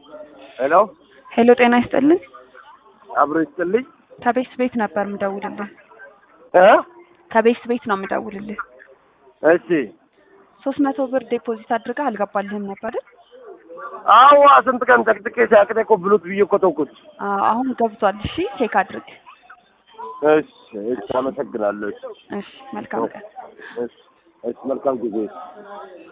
ሄሎ ሄሎ ጤና ይስጥልኝ አብሮ ይስጥልኝ ከቤት ቤት ነበር የምደውልልህ ከቤት ቤት ነው የምደውልልህ እሺ 300 ብር ዲፖዚት አድርገህ አልገባልህም ነበር አይደል አዎ ስንት ቀን ተክተከ ሳቅደ እኮ ብሉት ብዬ እኮ ተውኩት አሁን ገብቷል እሺ ቼክ አድርግ እሺ አመሰግናለሁ እሺ መልካም ቀን እሺ መልካም ጊዜ